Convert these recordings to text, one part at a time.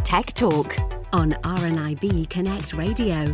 Tech Talk on RNIB Connect Radio.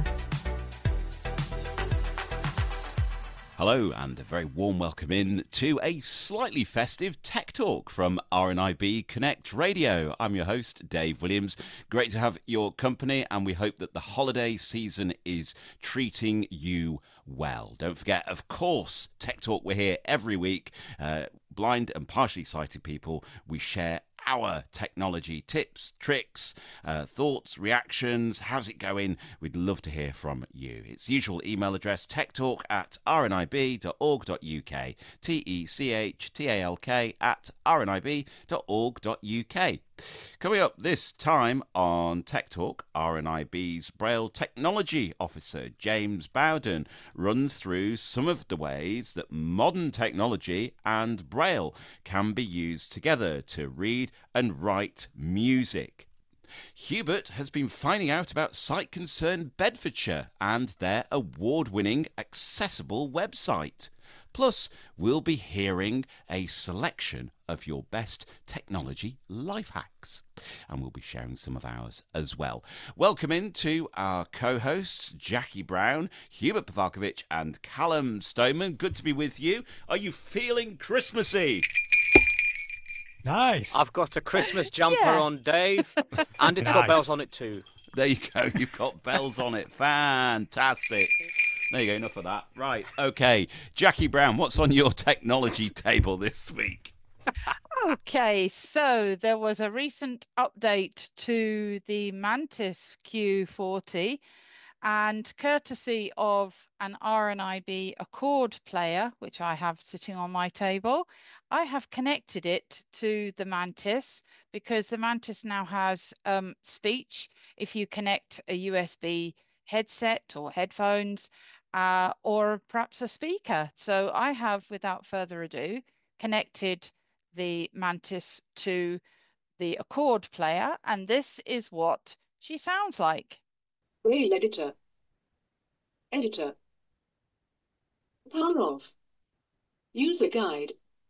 Hello and a very warm welcome in to a slightly festive Tech Talk from RNIB Connect Radio. I'm your host, Dave Williams. Great to have your company, and we hope that the holiday season is treating you well. Don't forget, of course, Tech Talk, we're here every week. Blind and partially sighted people, we share our technology tips, tricks, thoughts, reactions. How's it going? We'd love to hear from you. It's the usual email address, techtalk@rnib.org.uk, techtalk@rnib.org.uk. Coming up this time on Tech Talk, RNIB's Braille Technology Officer, James Bowden, runs through some of the ways that modern technology and Braille can be used together to read and write music. Hubert has been finding out about Sight Concern Bedfordshire and their award-winning accessible website. Plus, we'll be hearing a selection of your best technology life hacks. And we'll be sharing some of ours as well. Welcome in to our co-hosts, Jackie Brown, Hubert Pavalkovich and Callum Stoneman. Good to be with you. Are you feeling Christmassy? Nice. I've got a Christmas jumper on, Dave, and it's got bells on it too. There you go. You've got bells on it. Fantastic. There you go. Enough of that. Right. Okay. Jackie Brown, what's on your technology table this week? Okay, so there was a recent update to the Mantis Q40, and courtesy of an RNIB Accord player, which I have sitting on my table, I have connected it to the Mantis because the Mantis now has speech if you connect a USB headset or headphones or perhaps a speaker. So I have, without further ado, connected the Mantis to the Accord player, and this is what she sounds like. Braille editor. Editor. Power off. User guide.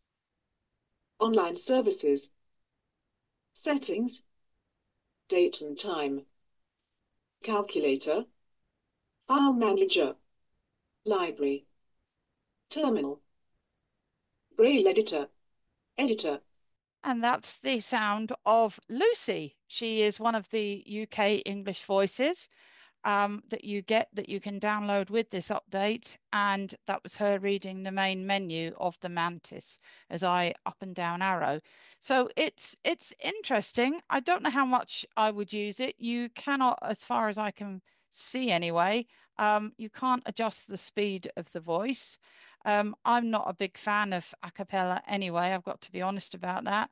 Online services. Settings. Date and time. Calculator. File manager. Library. Terminal. Braille editor. Editor. And that's the sound of Lucy. She is one of the UK English voices that you can download with this update. And that was her reading the main menu of the Mantis as I up and down arrow. So it's interesting. I don't know how much I would use it. You cannot, as far as I can see anyway, you can't adjust the speed of the voice. I'm not a big fan of a cappella anyway, I've got to be honest about that.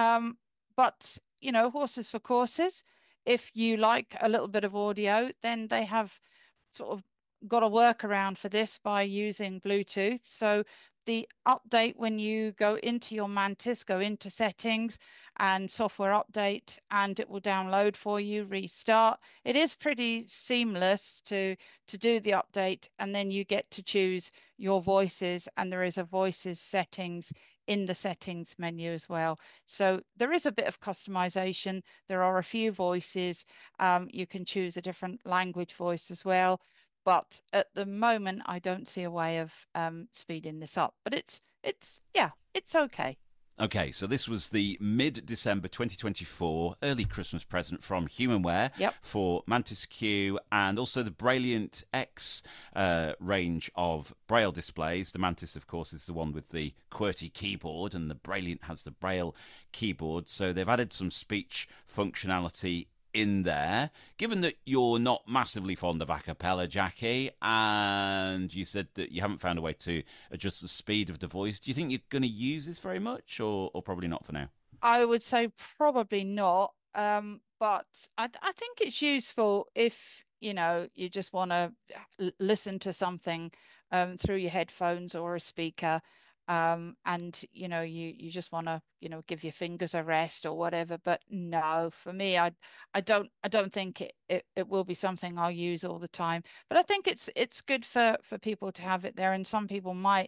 But, you know, horses for courses. If you like a little bit of audio, then they have sort of got a workaround for this by using Bluetooth. So the update, when you go into your Mantis, go into settings and software update, and it will download for you, restart. It is pretty seamless to do the update, and then you get to choose your voices, and there is a voices settings in the settings menu as well. So there is a bit of customization. There are a few voices. You can choose a different language voice as well. But at the moment, I don't see a way of speeding this up. But it's okay. Okay, so this was the mid-December 2024 early Christmas present from Humanware for Mantis Q, and also the Brailliant X range of Braille displays. The Mantis, of course, is the one with the QWERTY keyboard, and the Brailliant has the Braille keyboard. So they've added some speech functionality in there. Given that you're not massively fond of a cappella, Jackie, and you said that you haven't found a way to adjust the speed of the voice, do you think you're going to use this very much, or probably not for now? I would say probably not, but I think it's useful if, you know, you just want to listen to something through your headphones or a speaker. And you know, you just want to, you know, give your fingers a rest or whatever. But no, for me, I don't think it will be something I'll use all the time. But I think it's good for people to have it there, and some people might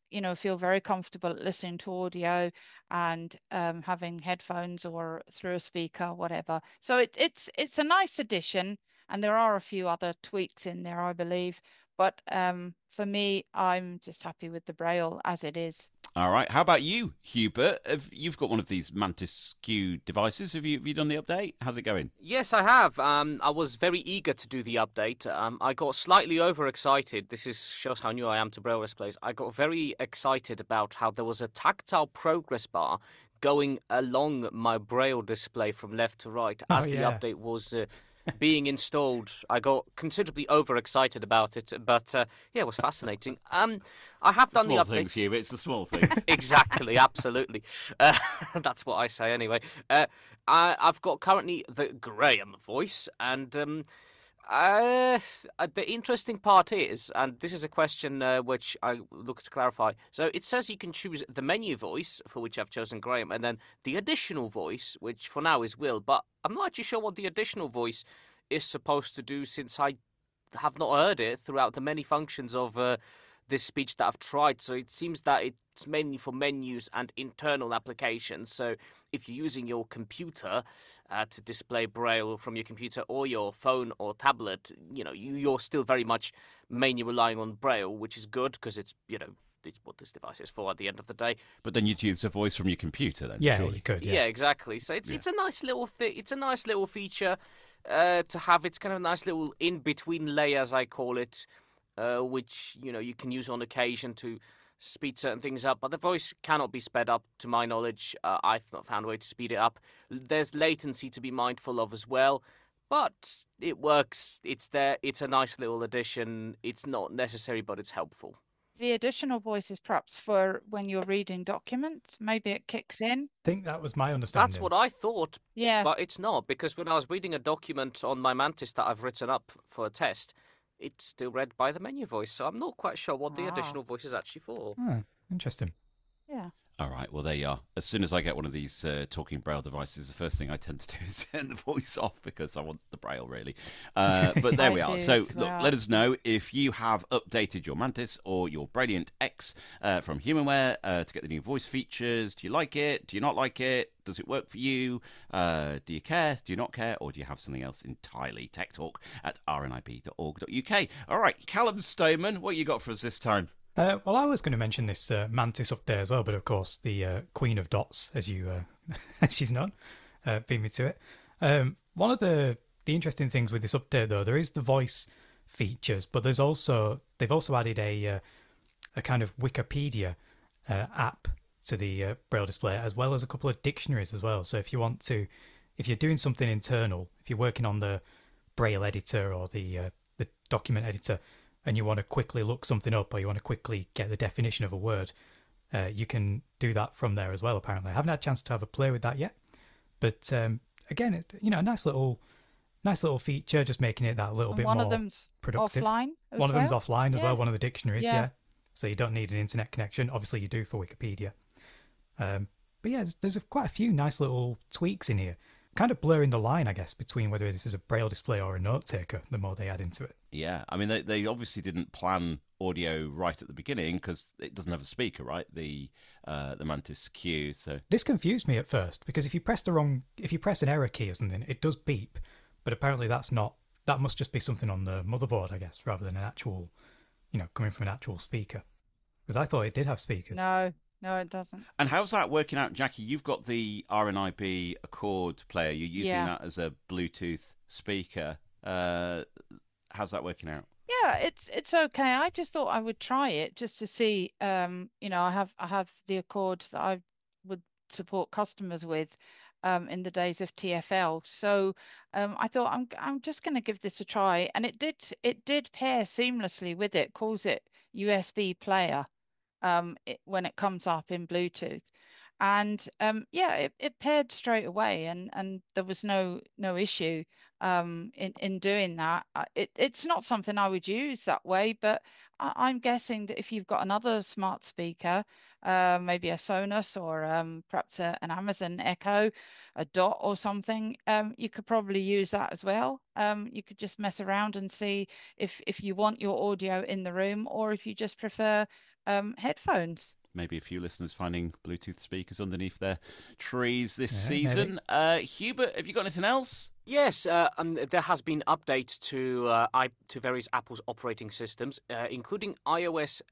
feel very comfortable listening to audio and having headphones or through a speaker, whatever. So it's a nice addition, and there are a few other tweaks in there, I believe. But for me, I'm just happy with the Braille as it is. All right. How about you, Hubert? You've got one of these Mantis Q devices. Have you done the update? How's it going? Yes, I have. I was very eager to do the update. I got slightly overexcited. This shows how new I am to Braille displays. I got very excited about how there was a tactile progress bar going along my Braille display from left to right as the update was being installed. I got considerably overexcited about it, but it was fascinating. I have done the update. Things, Hubert. It's the small things. Exactly, absolutely. That's what I say anyway. I've got currently the Graham voice, and the interesting part is, and this is a question which I look to clarify. So it says you can choose the menu voice, for which I've chosen Graham, and then the additional voice, which for now is Will. But I'm not actually sure what the additional voice is supposed to do, since I have not heard it throughout the many functions of this speech that I've tried. So it seems that it's mainly for menus and internal applications. So if you're using your computer to display Braille from your computer or your phone or tablet, you're still very much mainly relying on Braille, which is good because it's what this device is for at the end of the day. But then you'd use a voice from your computer, then. Yeah, surely. you could. Yeah, exactly. So it's a nice little it's a nice little feature to have. It's kind of a nice little in between layers, I call it, which you can use on occasion to speed certain things up. But the voice cannot be sped up, to my knowledge. I've not found a way to speed it up. There's latency to be mindful of as well. But it works. It's there. It's a nice little addition. It's not necessary, but it's helpful. The additional voice is perhaps for when you're reading documents. Maybe it kicks in. I think that was my understanding. That's what I thought. Yeah. But it's not, because when I was reading a document on my Mantis that I've written up for a test, it's still read by the menu voice. So I'm not quite sure what the additional voice is actually for. Oh, interesting. Yeah. All right, well, there you are. As soon as I get one of these talking Braille devices, the first thing I tend to do is turn the voice off because I want the Braille, really. But there we are. So, look, let us know if you have updated your Mantis or your Brilliant X from Humanware to get the new voice features. Do you like it? Do you not like it? Does it work for you? Do you care? Do you not care? Or do you have something else entirely? Tech Talk at rnib.org.uk. All right, Callum Stoneman, what you got for us this time? Well, I was going to mention this Mantis up there as well, but of course the Queen of Dots, as she's known, beat me to it. One of the interesting things with this update, though, there is the voice features, but they've also added a kind of Wikipedia app to the Braille display, as well as a couple of dictionaries as well. So if you're doing something internal, if you're working on the Braille editor or the document editor, and you want to quickly look something up, or you want to quickly get the definition of a word, you can do that from there as well, apparently. I haven't had a chance to have a play with that yet. But again, a nice little feature, just making it that little bit more productive. One of them's offline as One of them's well? offline as well, one of the dictionaries, Yeah. So you don't need an internet connection. Obviously, you do for Wikipedia. But yeah, there's quite a few nice little tweaks in here. Kind of blurring the line, I guess, between whether this is a Braille display or a note taker, the more they add into it. Yeah, I mean, they obviously didn't plan audio right at the beginning because it doesn't have a speaker, right? The Mantis Q. So this confused me at first, because if you press an error key or something, it does beep. But apparently that must just be something on the motherboard, I guess, rather than an actual, coming from an actual speaker. Because I thought it did have speakers. No, it doesn't. And how's that working out, Jackie? You've got the RNIB Accord player. You're using that as a Bluetooth speaker. How's that working out? Yeah, it's okay. I just thought I would try it just to see. I have the Accord that I would support customers with in the days of TFL. So I thought I'm just going to give this a try, and it did pair seamlessly with it. Calls it USB player. When it comes up in Bluetooth, and it paired straight away, and there was no issue in doing that. It's not something I would use that way, but I'm guessing that if you've got another smart speaker, maybe a Sonos or perhaps an Amazon Echo, a Dot or something, you could probably use that as well. You could just mess around and see if you want your audio in the room, or if you just prefer headphones. Maybe a few listeners finding Bluetooth speakers underneath their trees this Yeah, season. Hubert, have you got anything else? Yes, there has been updates to various Apple's operating systems, including iOS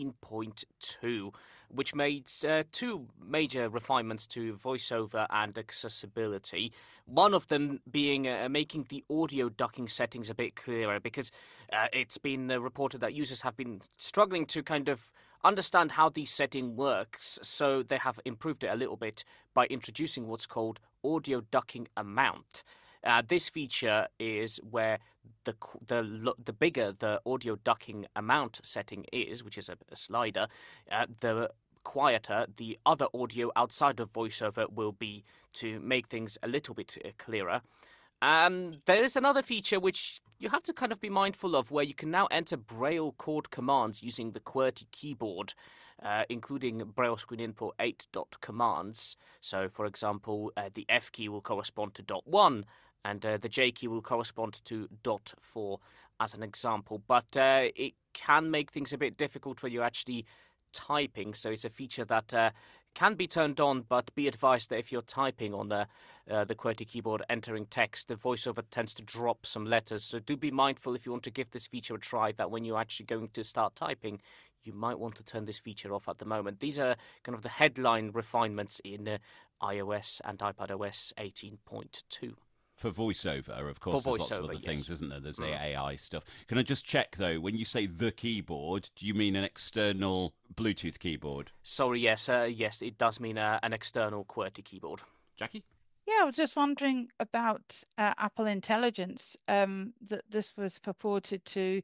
18.2, which made two major refinements to VoiceOver and accessibility. One of them being making the audio ducking settings a bit clearer, because it's been reported that users have been struggling to kind of understand how the setting works, so they have improved it a little bit by introducing what's called audio ducking amount. This feature is where the bigger the audio ducking amount setting is, which is a slider, the quieter the other audio outside of VoiceOver will be, to make things a little bit clearer. There is another feature which you have to kind of be mindful of, where you can now enter Braille chord commands using the QWERTY keyboard, including Braille screen input 8 dot commands. So, for example, the F key will correspond to dot 1, and the J key will correspond to dot 4, as an example. But it can make things a bit difficult when you're actually typing, so it's a feature that can be turned on, but be advised that if you're typing on the QWERTY keyboard entering text, the VoiceOver tends to drop some letters. So do be mindful, if you want to give this feature a try, that when you're actually going to start typing, you might want to turn this feature off at the moment. These are kind of the headline refinements in iOS and iPadOS 18.2. For VoiceOver, of course, there's lots of other things, isn't there? There's the AI stuff. Can I just check, though, when you say the keyboard, do you mean an external Bluetooth keyboard? Sorry, yes, it does mean an external QWERTY keyboard. Jackie? Yeah, I was just wondering about Apple Intelligence, that this was purported to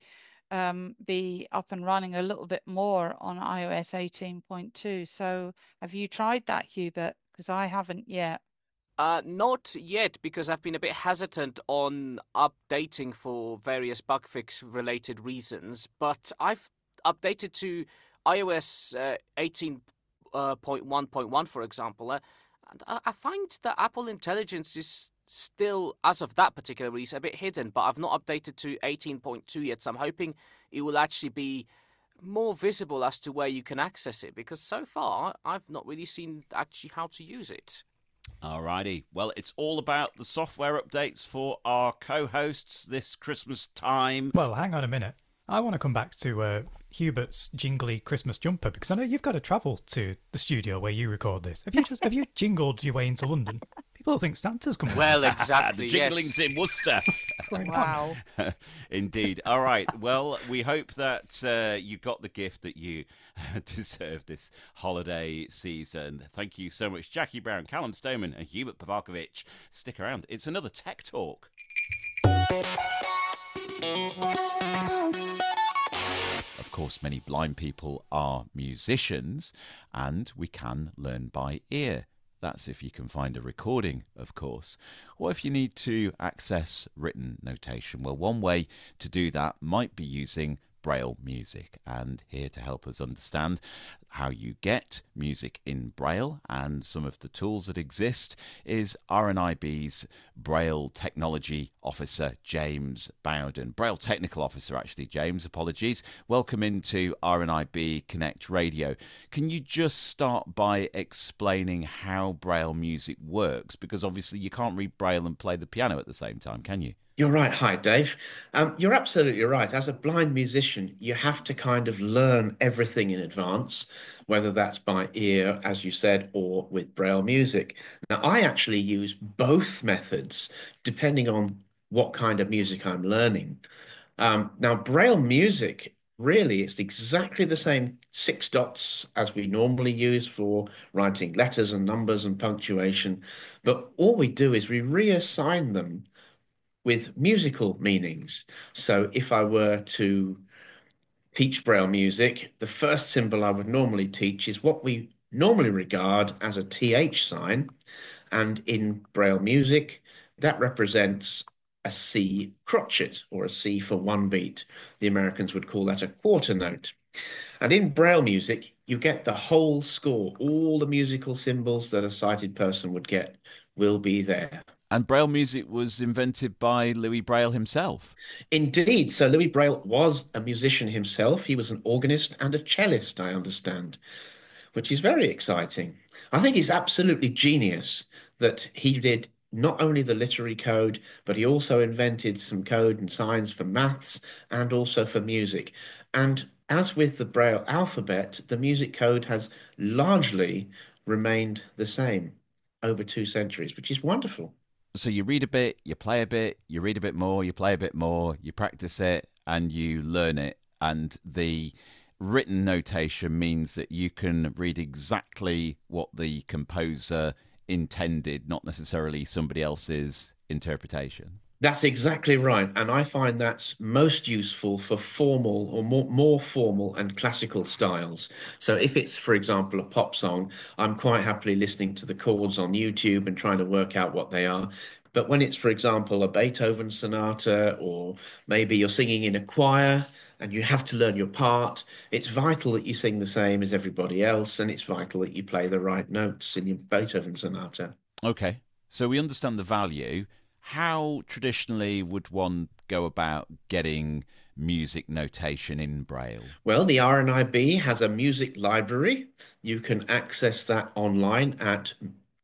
be up and running a little bit more on iOS 18.2. So have you tried that, Hubert? Because I haven't yet. Not yet, because I've been a bit hesitant on updating for various bug fix related reasons, but I've updated to iOS 18.1.1, for example, and I find that Apple Intelligence is still, as of that particular release, a bit hidden, but I've not updated to 18.2 yet, so I'm hoping it will actually be more visible as to where you can access it, because so far I've not really seen actually how to use it. Alrighty. Well, it's all about the software updates for our co-hosts this Christmas time. Well, hang on a minute. I want to come back to Hubert's jingly Christmas jumper, because I know you've got to travel to the studio where you record this. Have you jingled your way into London? People think Santa's coming. Well, exactly. The jingling's in Worcester. Wow. Indeed. All right. Well, we hope that you got the gift that you deserve this holiday season. Thank you so much, Jackie Brown, Callum Stoneman, and Hubert Pavalkovich. Stick around. It's another Tech Talk. Of course, many blind people are musicians, and we can learn by ear. That's if you can find a recording, of course. Or if you need to access written notation. Well, one way to do that might be using Braille music. And here to help us understand how you get music in Braille and some of the tools that exist is RNIB's Braille Technology Officer, James Bowden. Braille Technical Officer, actually, James, apologies. Welcome into RNIB Connect Radio. Can you just start by explaining how Braille music works? Because obviously you can't read Braille and play the piano at the same time, can you? You're right. Hi, Dave. You're absolutely right. As a blind musician, you have to kind of learn everything in advance, whether that's by ear, as you said, or with Braille music. Now, I actually use both methods depending on what kind of music I'm learning. Now, Braille music, really, it's exactly the same 6 dots as we normally use for writing letters and numbers and punctuation. But all we do is we reassign them with musical meanings. So if I were to teach Braille music, the first symbol I would normally teach is what we normally regard as a TH sign. And in Braille music, that represents a C crotchet, or a C for one beat. The Americans would call that a quarter note. And in Braille music, you get the whole score. All the musical symbols that a sighted person would get will be there. And Braille music was invented by Louis Braille himself. Indeed. So Louis Braille was a musician himself. He was an organist and a cellist, I understand, which is very exciting. I think it's absolutely genius that he did not only the literary code, but he also invented some code and signs for maths and also for music. And as with the Braille alphabet, the music code has largely remained the same over 2 centuries, which is wonderful. So you read a bit, you play a bit, you read a bit more, you play a bit more, you practice it, and you learn it. And the written notation means that you can read exactly what the composer intended, not necessarily somebody else's interpretation. That's exactly right. And I find that's most useful for formal or more formal and classical styles. So if it's, for example, a pop song, I'm quite happily listening to the chords on YouTube and trying to work out what they are. But when it's, for example, a Beethoven sonata, or maybe you're singing in a choir and you have to learn your part, it's vital that you sing the same as everybody else, and it's vital that you play the right notes in your Beethoven sonata. Okay, so we understand the value. How traditionally would one go about getting music notation in Braille? Well, the RNIB has a music library. You can access that online at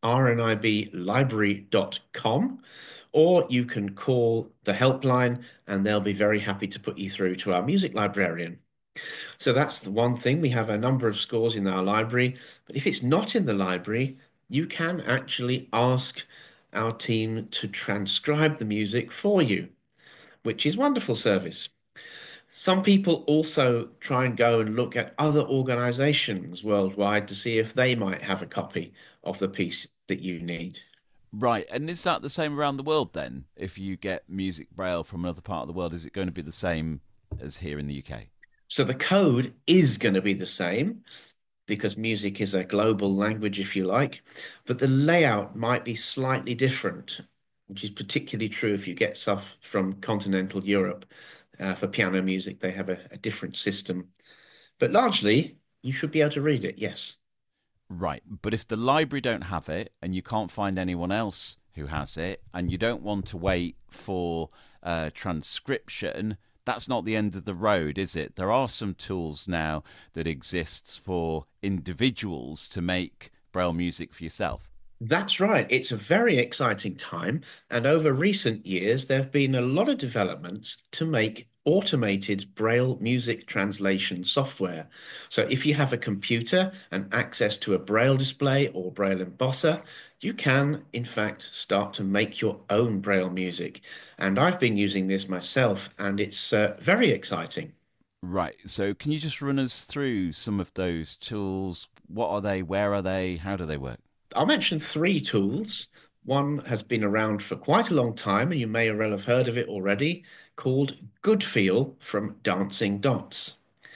rniblibrary.com, or you can call the helpline and they'll be very happy to put you through to our music librarian. So that's the one thing. We have a number of scores in our library, but if it's not in the library, you can actually ask our team to transcribe the music for you, which is wonderful service. Some people also try and go and look at other organizations worldwide to see if they might have a copy of the piece that you need. Right, and is that the same around the world then? If you get music Braille from another part of the world, is it going to be the same as here in the UK? So the code is going to be the same because music is a global language, if you like, but the layout might be slightly different, which is particularly true if you get stuff from continental Europe. For piano music, they have a different system. But largely, you should be able to read it, yes. Right, but if the library don't have it and you can't find anyone else who has it and you don't want to wait for transcription, that's not the end of the road, is it? There are some tools now that exists for individuals to make Braille music for yourself. That's right. It's a very exciting time. And over recent years, there have been a lot of developments to make automated Braille music translation software. So if you have a computer and access to a Braille display or Braille embosser, you can, in fact, start to make your own Braille music. And I've been using this myself, and it's very exciting. Right. So can you just run us through some of those tools? What are they? Where are they? How do they work? I'll mention 3 tools. One has been around for quite a long time, and you may well have heard of it already, called Goodfeel from Dancing Dots.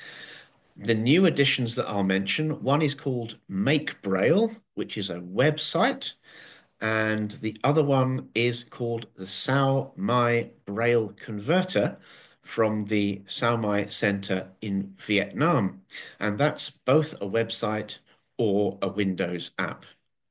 The new additions that I'll mention, one is called Make Braille, which is a website, and the other one is called the Sao Mai Braille Converter from the Sao Mai Center in Vietnam. And that's both a website or a Windows app.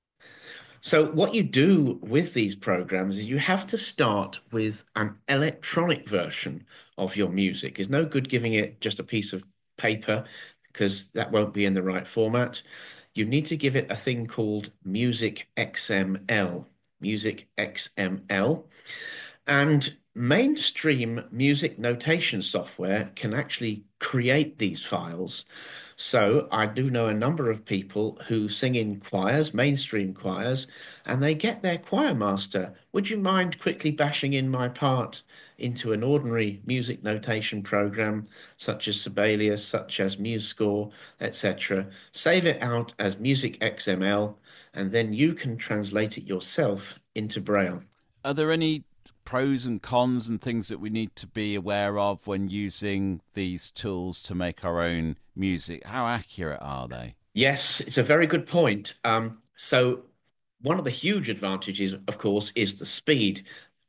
So what you do with these programs is you have to start with an electronic version of your music. It's no good giving it just a piece of paper because that won't be in the right format. You need to give it a thing called Music XML. Music XML. And mainstream music notation software can actually create these files. So I do know a number of people who sing in choirs, mainstream choirs, and they get their choir master, would you mind quickly bashing in my part into an ordinary music notation program, such as Sibelius, such as MuseScore, etc. Save it out as Music XML, and then you can translate it yourself into Braille. Are there any pros and cons and things that we need to be aware of when using these tools to make our own music? How accurate are they? Yes, it's a very good point. So one of the huge advantages, of course, is the speed.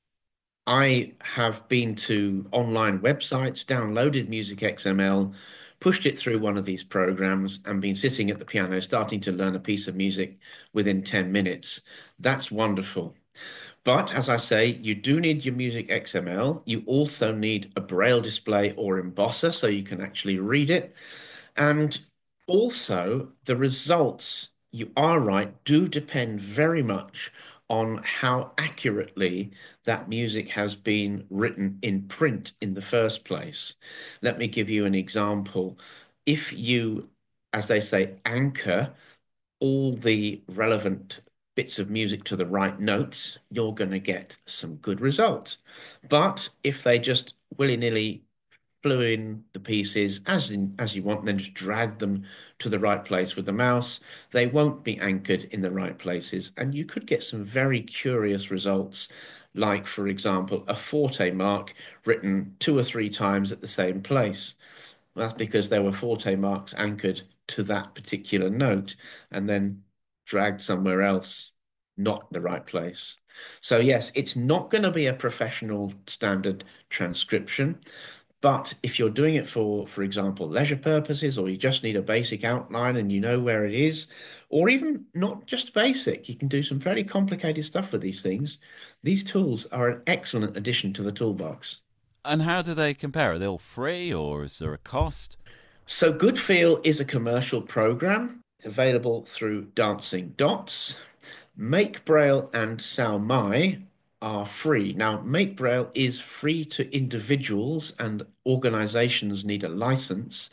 I have been to online websites, downloaded Music XML, pushed it through one of these programs, and been sitting at the piano starting to learn a piece of music within 10 minutes. That's wonderful. But as I say, you do need your Music XML. You also need a Braille display or embosser so you can actually read it. And also, the results, you are right, do depend very much on how accurately that music has been written in print in the first place. Let me give you an example. If you, as they say, anchor all the relevant bits of music to the right notes, you're going to get some good results. But if they just willy-nilly flew in the pieces as you want, and then just drag them to the right place with the mouse, they won't be anchored in the right places, and you could get some very curious results, like, for example, a forte mark written 2 or 3 times at the same place. Well, that's because there were forte marks anchored to that particular note and then dragged somewhere else, not the right place. So yes, it's not going to be a professional standard transcription. But if you're doing it for example, leisure purposes, or you just need a basic outline and you know where it is, or even not just basic, you can do some very complicated stuff with these things. These tools are an excellent addition to the toolbox. And how do they compare? Are they all free, or is there a cost? So Goodfeel is a commercial program. It's available through Dancing Dots. Make Braille and Saomai are free. Now, Make Braille is free to individuals and organizations need a license.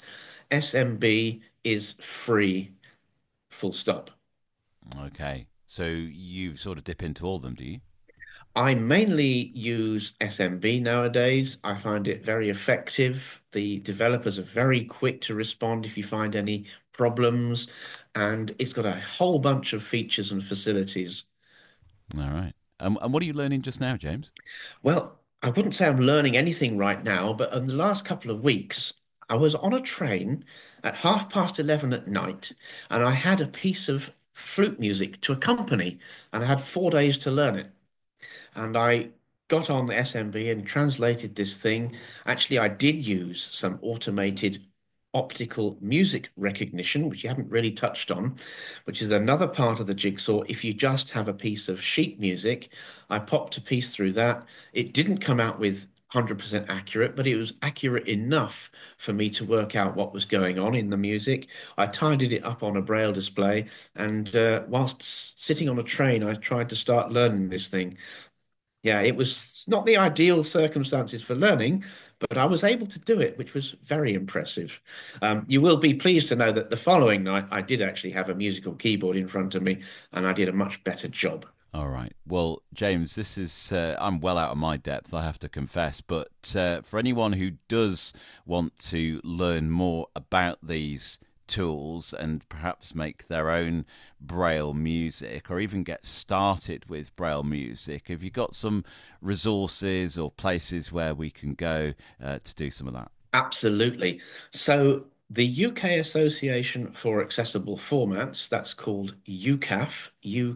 SMB is free, full stop. Okay. So you sort of dip into all of them, do you? I mainly use SMB nowadays. I find it very effective. The developers are very quick to respond if you find any problems, and it's got a whole bunch of features and facilities. All right. And what are you learning just now, James? Well, I wouldn't say I'm learning anything right now, but in the last couple of weeks, I was on a train at 11:30 at night, and I had a piece of flute music to accompany, and I had 4 days to learn it. And I got on the SMB and translated this thing. Actually, I did use some automated optical music recognition, which you haven't really touched on, which is another part of the jigsaw. If you just have a piece of sheet music, I popped a piece through that. It didn't come out with 100% accurate, but it was accurate enough for me to work out what was going on in the music. I tidied it up on a Braille display, and whilst sitting on a train, I tried to start learning this thing. Yeah, it was not the ideal circumstances for learning, but I was able to do it, which was very impressive. You will be pleased to know that the following night, I did actually have a musical keyboard in front of me, and I did a much better job. All right. Well, James, this is, I'm well out of my depth, I have to confess. But for anyone who does want to learn more about these tools and perhaps make their own Braille music, or even get started with Braille music, have you got some resources or places where we can go to do some of that? Absolutely. So the UK Association for Accessible Formats, that's called UKAAF,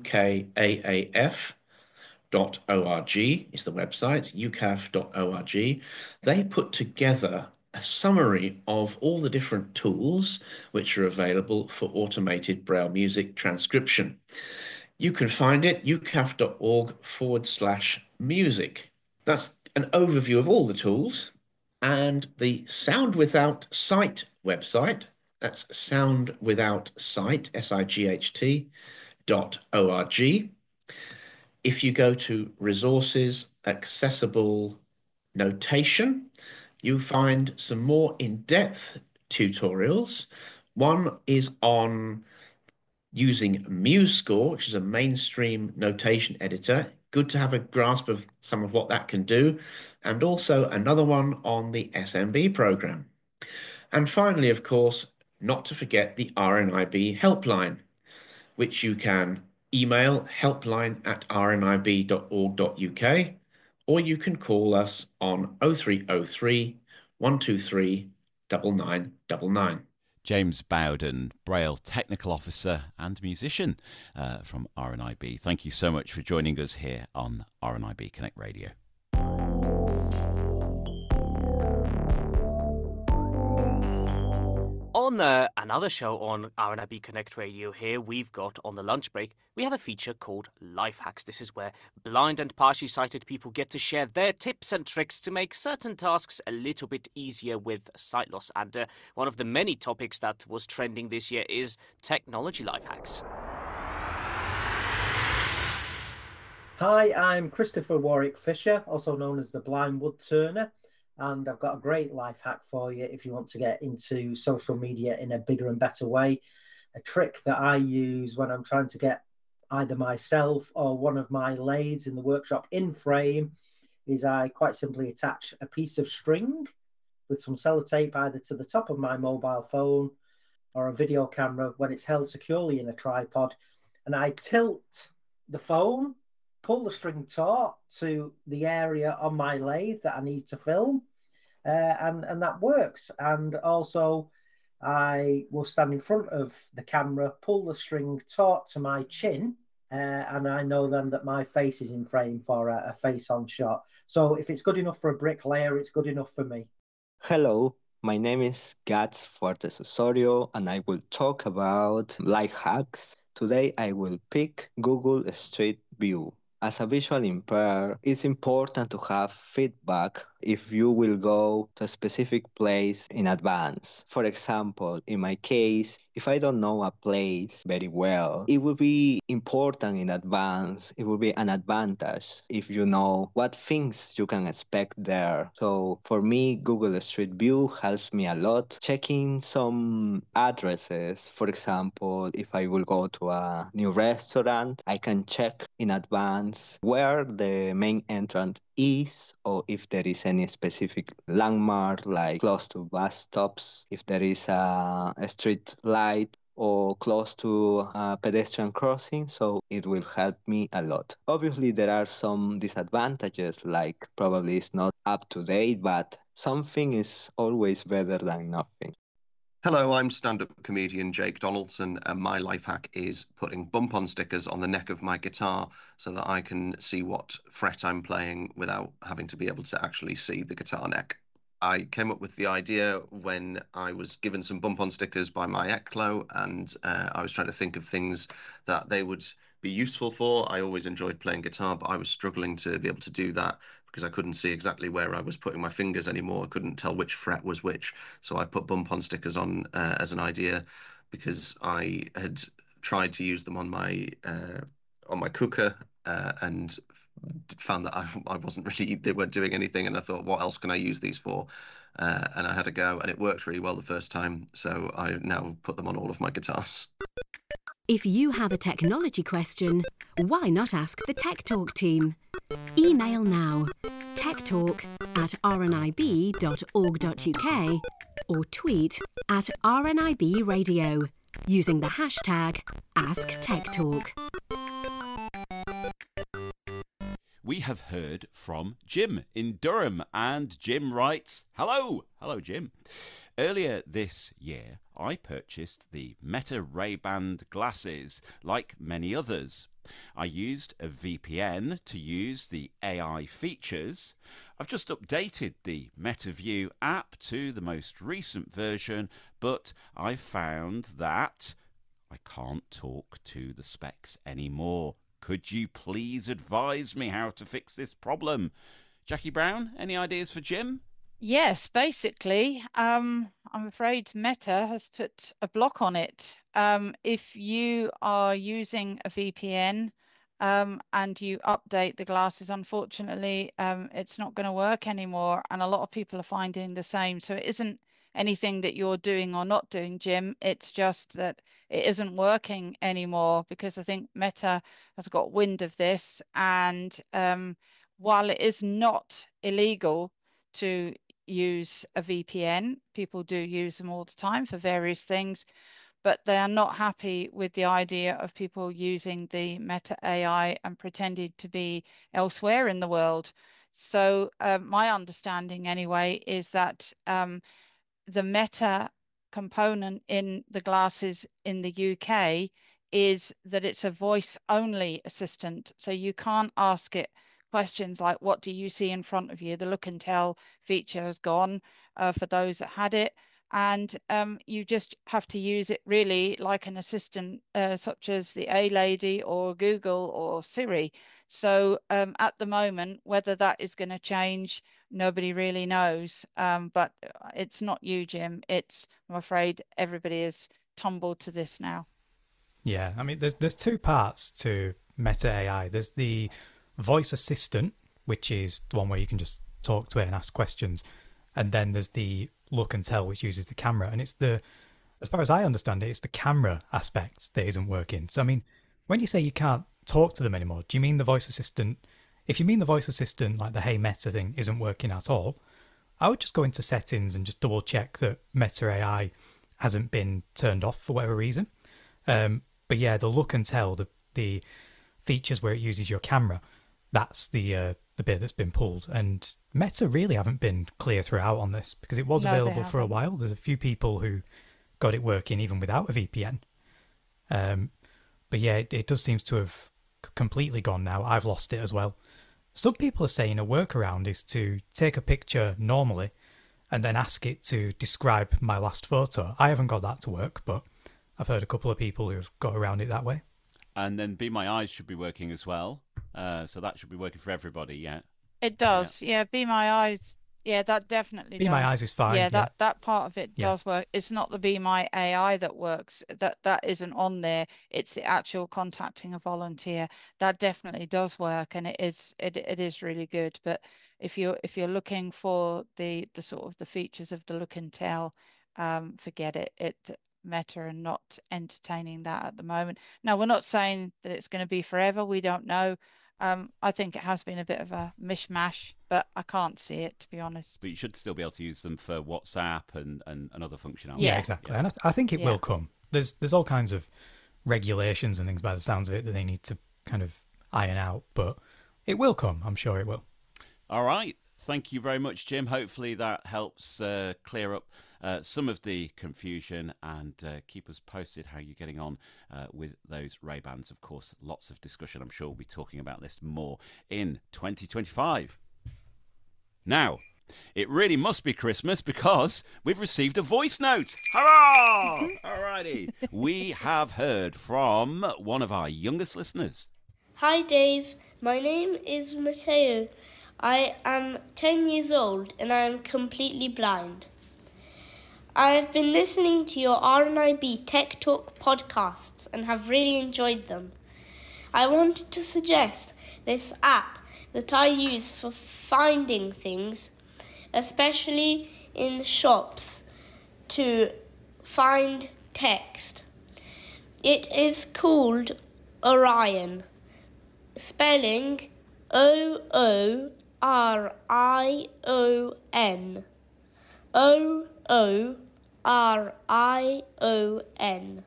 UKAAF.org is the website, ukaaf.org. They put together a summary of all the different tools which are available for automated Braille music transcription. You can find it ukaaf.org/music. That's an overview of all the tools. And the Sound Without Sight website, that's Sound Without Sight, SIGHT.org. If you go to Resources, Accessible Notation, you find some more in-depth tutorials. One is on using MuseScore, which is a mainstream notation editor. Good to have a grasp of some of what that can do. And also another one on the SMB program. And finally, of course, not to forget the RNIB helpline, which you can email helpline@rnib.org.uk, or you can call us on 0303 123 9999. James Bowden, Braille Technical Officer and musician from RNIB. Thank you so much for joining us here on RNIB Connect Radio. On another show on RNIB Connect Radio here, we've got, on the lunch break, we have a feature called Life Hacks. This is where blind and partially sighted people get to share their tips and tricks to make certain tasks a little bit easier with sight loss. And one of the many topics that was trending this year is technology life hacks. Hi, I'm Christopher Warwick Fisher, also known as the Blind Wood Turner. And I've got a great life hack for you if you want to get into social media in a bigger and better way. A trick that I use when I'm trying to get either myself or one of my lathes in the workshop in frame is I quite simply attach a piece of string with some sellotape either to the top of my mobile phone or a video camera when it's held securely in a tripod. And I tilt the phone, pull the string taut to the area on my lathe that I need to film, and that works. And also, I will stand in front of the camera, pull the string taut to my chin, and I know then that my face is in frame for a face-on shot. So if it's good enough for a bricklayer, it's good enough for me. Hello, my name is Gats Fuertes Osorio, and I will talk about life hacks. Today, I will pick Google Street View. As a visual impaired, it's important to have feedback if you will go to a specific place in advance. For example, in my case, if I don't know a place very well, it will be important in advance. It will be an advantage if you know what things you can expect there. So for me, Google Street View helps me a lot. Checking some addresses, for example, if I will go to a new restaurant, I can check in advance where the main entrance is, or if there is any specific landmark like close to bus stops, if there is a street light or close to a pedestrian crossing, so it will help me a lot. Obviously, there are some disadvantages, like probably it's not up to date, but something is always better than nothing. Hello, I'm stand-up comedian Jake Donaldson, and my life hack is putting bump-on stickers on the neck of my guitar so that I can see what fret I'm playing without having to be able to actually see the guitar neck. I came up with the idea when I was given some bump-on stickers by my ECLO, and I was trying to think of things that they would be useful for. I always enjoyed playing guitar, but I was struggling to be able to do that because I couldn't see exactly where I was putting my fingers anymore. I couldn't tell which fret was which. So I put bump-on stickers on as an idea because I had tried to use them on my cooker and found that I wasn't really, they weren't doing anything. And I thought, what else can I use these for? And I had a go, and it worked really well the first time. So I now put them on all of my guitars. If you have a technology question, why not ask the Tech Talk team? Email now, techtalk@rnib.org.uk or tweet @RNIBradio using the hashtag AskTechTalk. We have heard from Jim in Durham, and Jim writes, Hello, Jim. Earlier this year, I purchased the Meta Ray-Ban glasses, like many others. I used a VPN to use the AI features. I've just updated the MetaView app to the most recent version, but I found that I can't talk to the specs anymore. Could you please advise me how to fix this problem? Jackie Brown, any ideas for Jim? Yes, basically, I'm afraid Meta has put a block on it. If you are using a VPN and you update the glasses, unfortunately, it's not going to work anymore. And a lot of people are finding the same. So it isn't anything that you're doing or not doing, Jim. It's just that it isn't working anymore because I think Meta has got wind of this. And while it is not illegal to use a VPN, people do use them all the time for various things, but they are not happy with the idea of people using the Meta AI and pretending to be elsewhere in the world. So my understanding anyway is that the Meta component in the glasses in the UK is that it's a voice only assistant. So you can't ask it questions like, what do you see in front of you? The look and tell feature has gone for those that had it. and you just have to use it really like an assistant, such as the A Lady or Google or Siri. So at the moment, whether that is going to change, nobody really knows. But it's not you, Jim. I'm afraid everybody has tumbled to this now. Yeah, I mean, there's two parts to Meta AI. There's the voice assistant, which is the one where you can just talk to it and ask questions. And then there's the look and tell, which uses the camera. And as far as I understand it, it's the camera aspect that isn't working. So, I mean, when you say you can't talk to them anymore, do you mean the voice assistant? If you mean the voice assistant, like the Hey Meta thing, isn't working at all, I would just go into settings and just double check that Meta AI hasn't been turned off for whatever reason. But yeah, the look and tell, the features where it uses your camera, that's the bit that's been pulled. And Meta really haven't been clear throughout on this, because it was available for a while. There's a few people who got it working even without a VPN. But yeah, it does seem to have completely gone now. I've lost it as well. Some people are saying a workaround is to take a picture normally and then ask it to describe my last photo. I haven't got that to work, but I've heard a couple of people who've got around it that way. And then Be My Eyes should be working as well. So that should be working for everybody, yeah. It does, yeah. Be My Eyes, yeah, that definitely does. Be My Eyes is fine. Yeah, that part of it does work. It's not the Be My AI that works. That isn't on there. It's the actual contacting a volunteer. That definitely does work, and it is really good. But if you're looking for the sort of the features of the look and tell, forget it. Meta and not entertaining that at the moment. Now, we're not saying that it's going to be forever. We don't know. I think it has been a bit of a mishmash, but I can't see it, to be honest. But you should still be able to use them for WhatsApp and other functionality. Yeah, exactly. And I think it will come. There's all kinds of regulations and things by the sounds of it that they need to kind of iron out, but it will come. I'm sure it will. All right. Thank you very much, Jim. Hopefully that helps clear up some of the confusion, and keep us posted how you're getting on with those Ray-Bans. Of course, lots of discussion. I'm sure we'll be talking about this more in 2025. Now, it really must be Christmas because we've received a voice note. Hurrah! All righty. We have heard from one of our youngest listeners. Hi, Dave. My name is Matteo. I am 10 years old and I am completely blind. I have been listening to your RNIB Tech Talk podcasts and have really enjoyed them. I wanted to suggest this app that I use for finding things, especially in shops, to find text. It is called Orion, spelling OORION. OORION.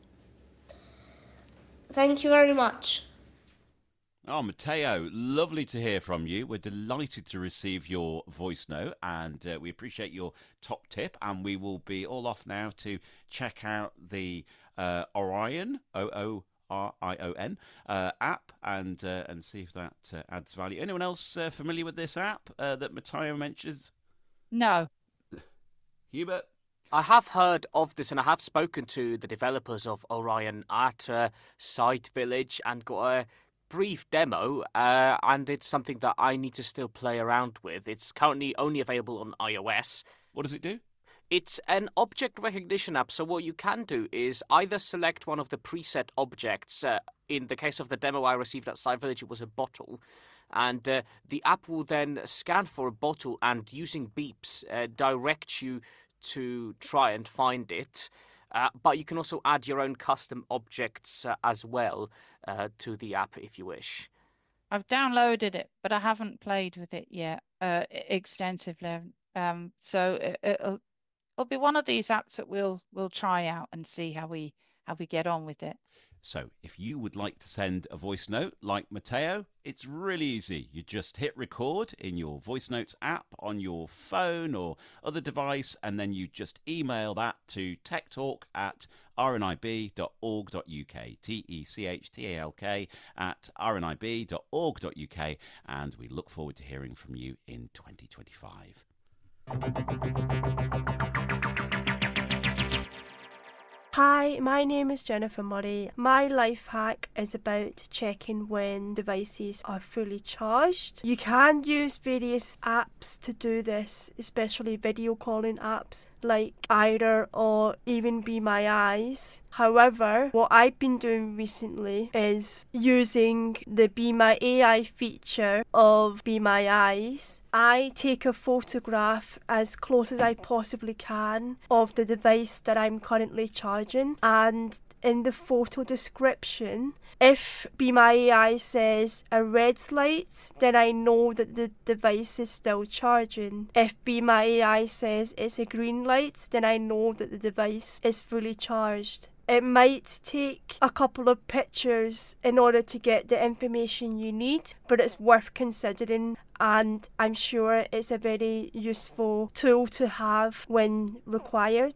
Thank you very much. Oh, Matteo, lovely to hear from you. We're delighted to receive your voice note, and we appreciate your top tip. And we will be all off now to check out the Orion, OORION app, and see if that adds value. Anyone else familiar with this app that Matteo mentions? No. Hubert? I have heard of this, and I have spoken to the developers of Orion at Site Village and got a brief demo, and it's something that I need to still play around with. It's currently only available on iOS. What does it do? It's an object recognition app, so what you can do is either select one of the preset objects. In the case of the demo I received at Site Village, it was a bottle. And the app will then scan for a bottle and, using beeps, direct you to try and find it. But you can also add your own custom objects as well to the app if you wish. I've downloaded it, but I haven't played with it yet extensively. So it'll be one of these apps that we'll try out and see how we get on with it. So if you would like to send a voice note like Matteo, it's really easy. You just hit record in your voice notes app on your phone or other device, and then you just email that to techtalk@rnib.org.uk, techtalk@rnib.org.uk, and we look forward to hearing from you in 2025. Hi, my name is Jennifer Murray. My life hack is about checking when devices are fully charged. You can use various apps to do this, especially video calling apps like Aira or even Be My Eyes. However, what I've been doing recently is using the Be My AI feature of Be My Eyes. I take a photograph as close as I possibly can of the device that I'm currently charging, and in the photo description, if Be My AI says a red light, then I know that the device is still charging. If Be My AI says it's a green light, then I know that the device is fully charged. It might take a couple of pictures in order to get the information you need, but it's worth considering, and I'm sure it's a very useful tool to have when required.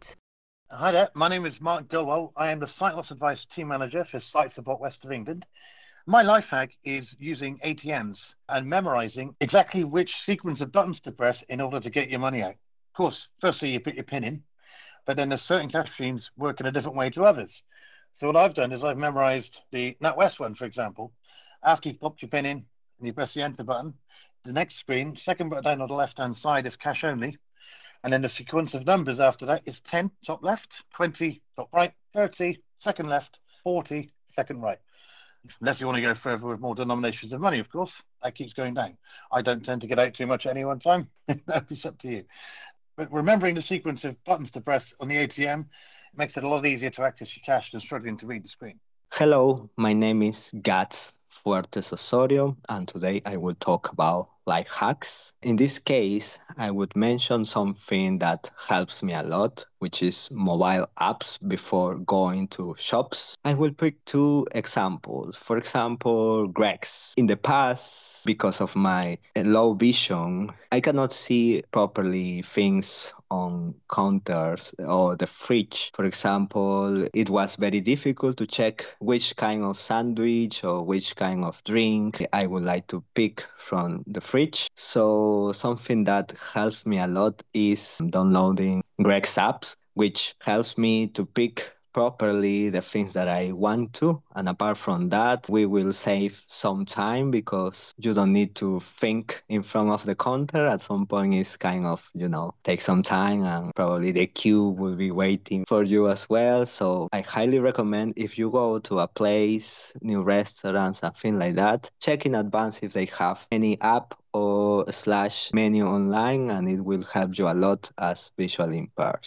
Hi there, my name is Mark Gilwell. I am the Site Loss Advice Team Manager for Site Support West of England. My life hack is using ATMs and memorizing exactly which sequence of buttons to press in order to get your money out. Of course, firstly, you put your PIN in, but then there's certain cash machines work in a different way to others. So what I've done is I've memorized the NatWest one, for example. After you've popped your PIN in and you press the enter button, the next screen, second button down on the left-hand side is cash only. And then the sequence of numbers after that is 10, top left, 20, top right, 30, second left, 40, second right. Unless you want to go further with more denominations of money, of course, that keeps going down. I don't tend to get out too much at any one time. That's up to you. But remembering the sequence of buttons to press on the ATM makes it a lot easier to access your cash than struggling to read the screen. Hello, my name is Gats Fuertes Osorio, and today I will talk about life hacks. In this case, I would mention something that helps me a lot, which is mobile apps before going to shops. I will pick two examples. For example, Greggs. In the past, because of my low vision, I cannot see properly things on counters or the fridge. For example, it was very difficult to check which kind of sandwich or which kind of drink I would like to pick from the fridge. So something that helps me a lot is downloading Greggs apps, which helps me to pick properly the things that I want to. And apart from that, we will save some time because you don't need to think in front of the counter. At some point, it's kind of, take some time, and probably the queue will be waiting for you as well. So I highly recommend, if you go to a place, new restaurant, something like that, check in advance if they have any app or / menu online, and it will help you a lot as visually impaired.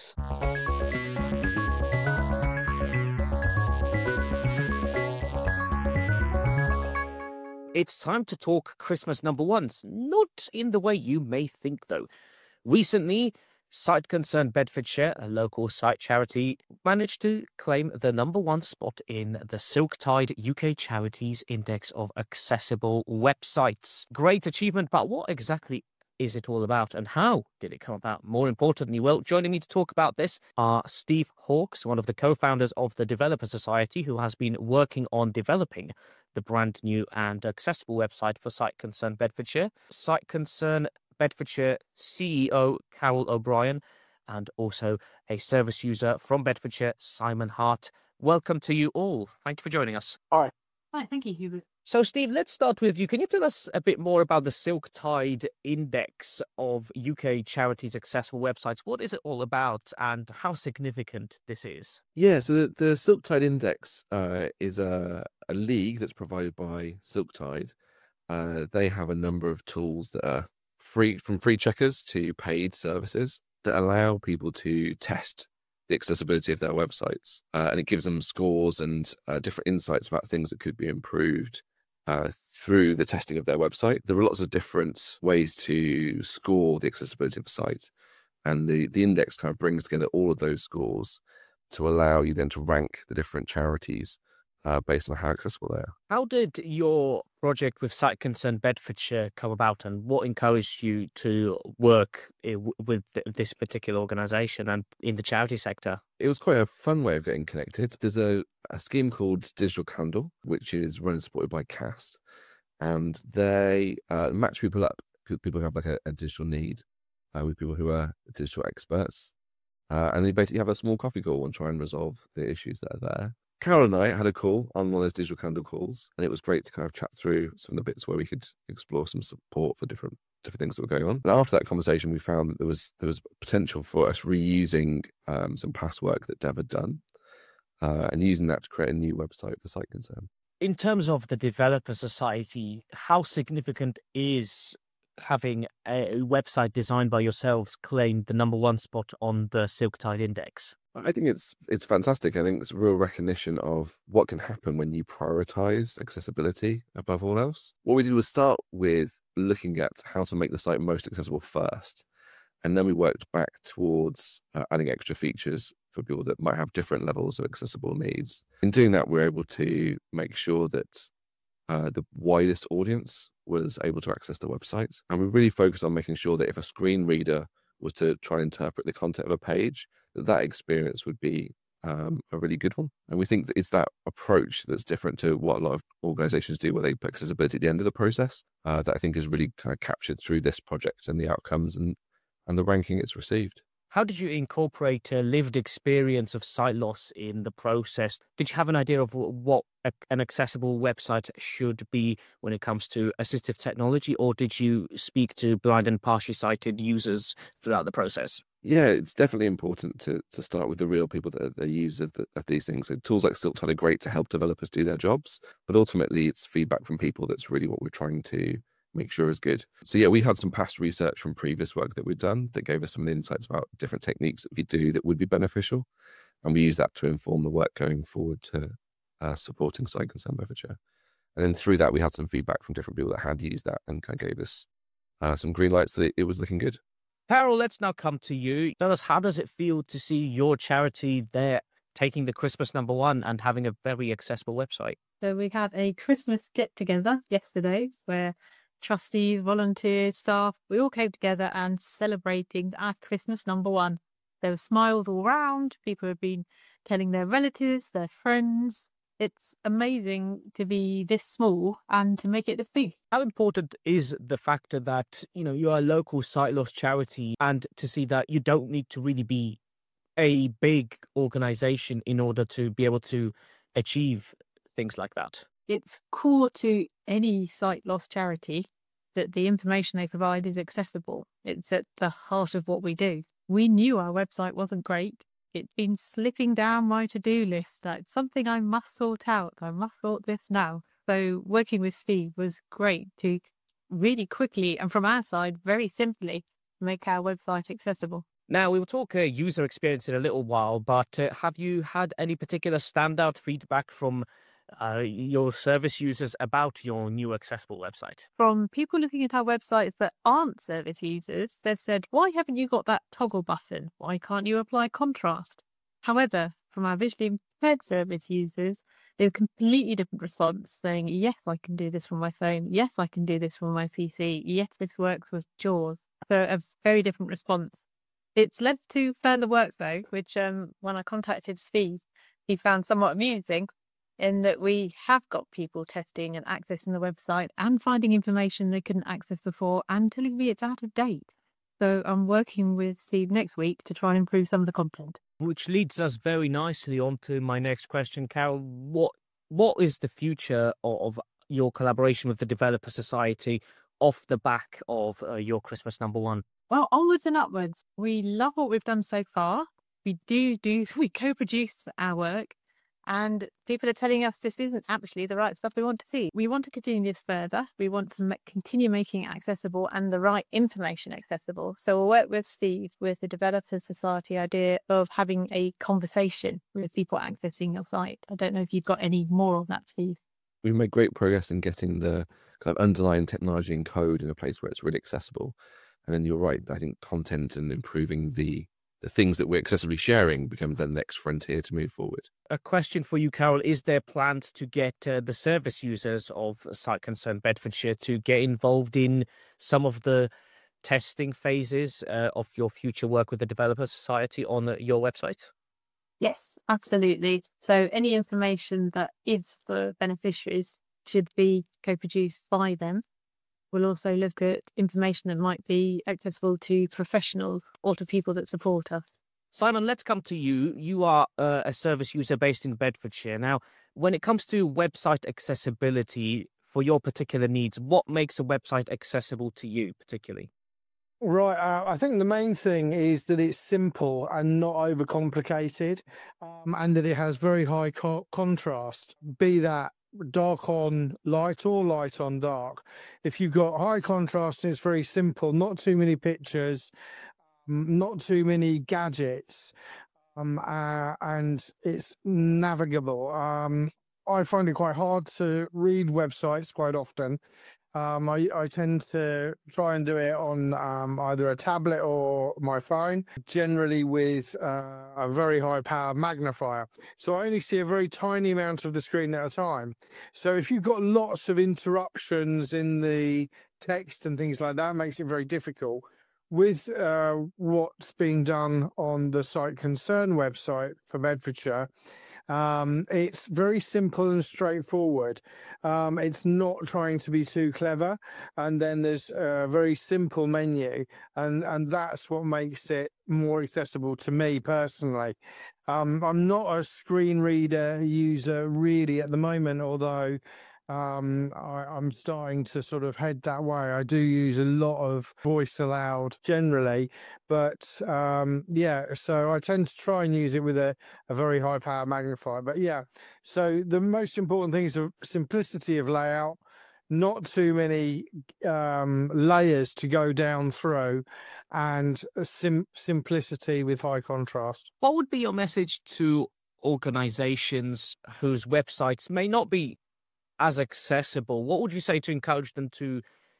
It's time to talk Christmas number ones, not in the way you may think, though. Recently, Sight Concern Bedfordshire, a local site charity, managed to claim the number one spot in the Silktide UK Charities Index of Accessible Websites. Great achievement, but what exactly is it all about, and how did it come about? More importantly, well, joining me to talk about this are Steve Hawkes, one of the co-founders of the Developer Society, who has been working on developing the brand new and accessible website for Sight Concern Bedfordshire, Sight Concern Bedfordshire CEO Carol O'Brien, and also a service user from Bedfordshire, Simon Hart. Welcome to you all. Thank you for joining us. All right. Hi, thank you, Hubert. So, Steve, let's start with you. Can you tell us a bit more about the Silktide Index of UK Charities Accessible Websites? What is it all about, and how significant this is? Yeah, so the Silktide Index is a league that's provided by Silktide. They have a number of tools that are free, from free checkers to paid services, that allow people to test the accessibility of their websites. And it gives them scores and different insights about things that could be improved through the testing of their website. There are lots of different ways to score the accessibility of a site, and the index kind of brings together all of those scores to allow you then to rank the different charities based on how accessible they are. How did your project with Sight Concern Bedfordshire come about, and what encouraged you to work with this particular organisation and in the charity sector? It was quite a fun way of getting connected. There's a scheme called Digital Candle, which is run and supported by CAST, and they match people up. People who have like a digital need with people who are digital experts, and then basically have a small coffee call and try and resolve the issues that are there. Carol and I had a call on one of those digital candle calls, and it was great to kind of chat through some of the bits where we could explore some support for different things that were going on. And after that conversation, we found that there was potential for us reusing some past work that Dev had done, and using that to create a new website for Site Concern. In terms of the Developer Society, how significant is having a website designed by yourselves claim the #1 spot on the Silktide Index? I think it's fantastic. I think it's a real recognition of what can happen when you prioritize accessibility above all else. What we did was start with looking at how to make the site most accessible first, and then we worked back towards adding extra features for people that might have different levels of accessible needs. In doing that, we're able to make sure that the widest audience was able to access the website. And we really focused on making sure that if a screen reader was to try and interpret the content of a page, that experience would be a really good one. And we think that it's that approach that's different to what a lot of organizations do, where they put accessibility at the end of the process, that I think is really kind of captured through this project and the outcomes and the ranking it's received. How did you incorporate a lived experience of sight loss in the process? Did you have an idea of what an accessible website should be when it comes to assistive technology, or did you speak to blind and partially sighted users throughout the process? Yeah, it's definitely important to start with the real people that are users of these things. So tools like Silktide are great to help developers do their jobs, but ultimately it's feedback from people that's really what we're trying to make sure is good. So yeah, we had some past research from previous work that we'd done that gave us some insights about different techniques that we do that would be beneficial. And we use that to inform the work going forward to supporting Site Concern Bedfordshire. And then through that, we had some feedback from different people that had used that and kind of gave us some green lights that it was looking good. Carol, let's now come to you. Tell us, how does it feel to see your charity there taking the Christmas #1 and having a very accessible website? So we had a Christmas get-together yesterday where trustees, volunteers, staff, we all came together and celebrating our Christmas #1. There were smiles all round. People have been telling their relatives, their friends. It's amazing to be this small and to make it this big. How important is the factor that, you're a local sight loss charity, and to see that you don't need to really be a big organization in order to be able to achieve things like that? It's core to any sight loss charity that the information they provide is accessible. It's at the heart of what we do. We knew our website wasn't great. It's been slipping down my to-do list. It's something I must sort out. I must sort this now. So working with Steve was great to really quickly and from our side, very simply, make our website accessible. Now, we will talk user experience in a little while, but have you had any particular standout feedback from your service users about your new accessible website? From people looking at our websites that aren't service users, they've said, why haven't you got that toggle button? Why can't you apply contrast? However, from our visually impaired service users, they have a completely different response, saying, yes, I can do this from my phone. Yes, I can do this from my PC. Yes, this works with JAWS. So a very different response. It's led to further work, though, which when I contacted Steve, he found somewhat amusing, in that we have got people testing and accessing the website and finding information they couldn't access before and telling me it's out of date. So I'm working with Steve next week to try and improve some of the content. Which leads us very nicely on to my next question, Carol. What is the future of your collaboration with the Developer Society off the back of your Christmas #1? Well, onwards and upwards. We love what we've done so far. We co-produce our work. And people are telling us this isn't actually the right stuff we want to see. We want to continue this further. We want to continue making it accessible and the right information accessible. So we'll work with Steve with the Developer Society idea of having a conversation with people accessing your site. I don't know if you've got any more on that, Steve. We've made great progress in getting the kind of underlying technology and code in a place where it's really accessible. And then you're right, I think content and improving the things that we're accessibly sharing become the next frontier to move forward. A question for you, Carol. Is there plans to get the service users of Site Concern Bedfordshire to get involved in some of the testing phases of your future work with the Developer Society on your website? Yes, absolutely. So any information that is for beneficiaries should be co-produced by them. We'll also look at information that might be accessible to professionals or to people that support us. Simon, let's come to you. You are a service user based in Bedfordshire. Now, when it comes to website accessibility for your particular needs, what makes a website accessible to you particularly? Right, I think the main thing is that it's simple and not overcomplicated, and that it has very high contrast, be that dark on light or light on dark. If you've got high contrast and it's very simple, not too many pictures, not too many gadgets, and it's navigable. I find it quite hard to read websites quite often. I tend to try and do it on either a tablet or my phone, generally with a very high power magnifier. So I only see a very tiny amount of the screen at a time. So if you've got lots of interruptions in the text and things like that, it makes it very difficult. With what's being done on the Sight Concern website for Bedfordshire, it's very simple and straightforward. It's not trying to be too clever, and then there's a very simple menu, and that's what makes it more accessible to me personally. I'm not a screen reader user really at the moment, although I'm starting to sort of head that way. I do use a lot of voice aloud generally, but yeah, so I tend to try and use it with a very high power magnifier. But yeah, so the most important thing is the simplicity of layout, not too many layers to go down through, and simplicity with high contrast. What would be your message to organizations whose websites may not be as accessible? What would you say to encourage them to,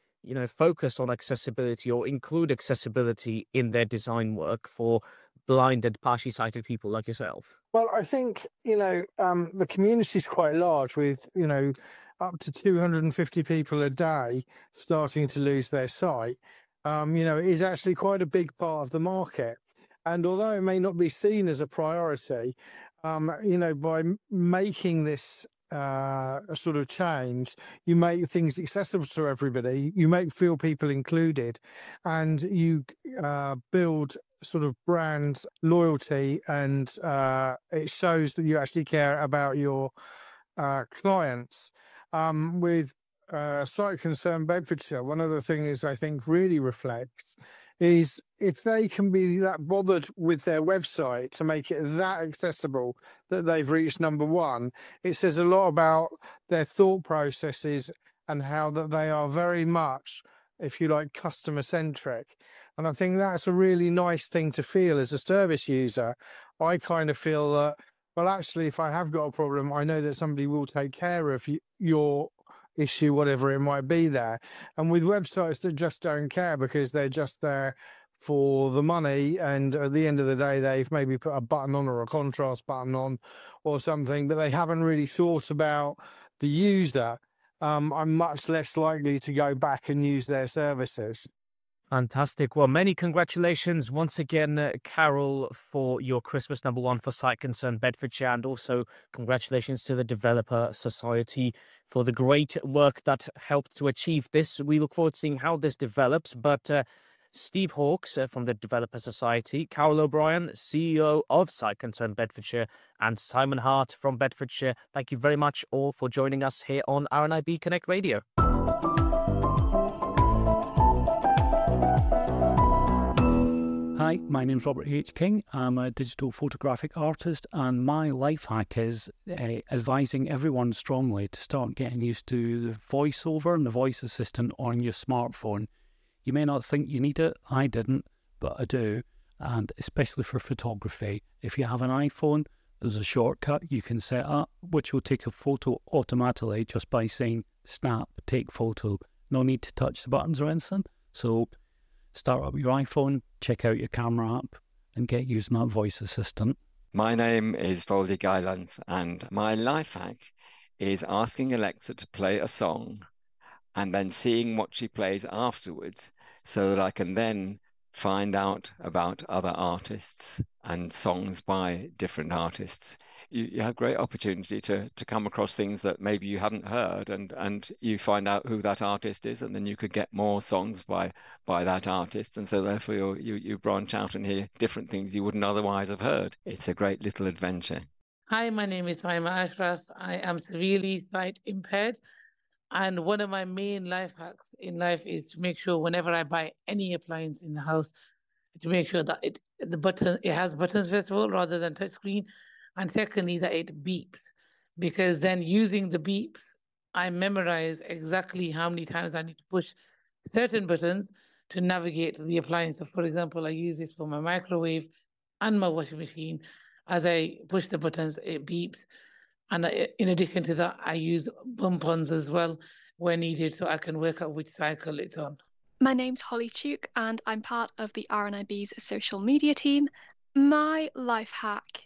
focus on accessibility or include accessibility in their design work for blind and partially sighted people like yourself? Well, I think, the community is quite large with, up to 250 people a day starting to lose their sight. It is actually quite a big part of the market. And although it may not be seen as a priority, by making this a sort of change, you make things accessible to everybody, you feel people included, and you build sort of brand loyalty, and it shows that you actually care about your clients. With Sight Concern Bedfordshire, one of the things I think really reflects is if they can be that bothered with their website to make it that accessible that they've reached number one, it says a lot about their thought processes and how that they are very much, if you like, customer centric. And I think that's a really nice thing to feel as a service user. I kind of feel that, well, actually, if I have got a problem, I know that somebody will take care of your issue, whatever it might be there. And with websites that just don't care because they're just there for the money, and at the end of the day they've maybe put a button on or a contrast button on or something, but they haven't really thought about the user, I'm much less likely to go back and use their services. Fantastic. Well, many congratulations once again, Carol, for your Christmas number one for Sight Concern Bedfordshire, and also congratulations to the Developer Society for the great work that helped to achieve this. We look forward to seeing how this develops, but Steve Hawkes from the Developer Society, Carol O'Brien, CEO of Sight Concern Bedfordshire, and Simon Hart from Bedfordshire, thank you very much all for joining us here on RNIB Connect Radio. Hi, my name's Robert H. King. I'm a digital photographic artist, and my life hack is advising everyone strongly to start getting used to the voiceover and the voice assistant on your smartphone. You may not think you need it, I didn't, but I do, and especially for photography. If you have an iPhone, there's a shortcut you can set up, which will take a photo automatically just by saying, snap, take photo. No need to touch the buttons or anything. So start up your iPhone, check out your camera app, and get using that voice assistant. My name is Voldy Guylands, and my life hack is asking Alexa to play a song and then seeing what she plays afterwards, so that I can then find out about other artists and songs by different artists. you have great opportunity to come across things that maybe you hadn't heard, and you find out who that artist is, and then you could get more songs by that artist, and so therefore you branch out and hear different things you wouldn't otherwise have heard. It's a great little adventure. Hi, my name is Saima Ashraf. I am severely sight impaired. And one of my main life hacks in life is to make sure whenever I buy any appliance in the house, to make sure that it has buttons first of all rather than touchscreen, and secondly that it beeps, because then using the beeps, I memorize exactly how many times I need to push certain buttons to navigate the appliance. So, for example, I use this for my microwave and my washing machine. As I push the buttons, it beeps. And in addition to that, I use bump-ons as well where needed, so I can work out which cycle it's on. My name's Holly Tuke, and I'm part of the RNIB's social media team. My life hack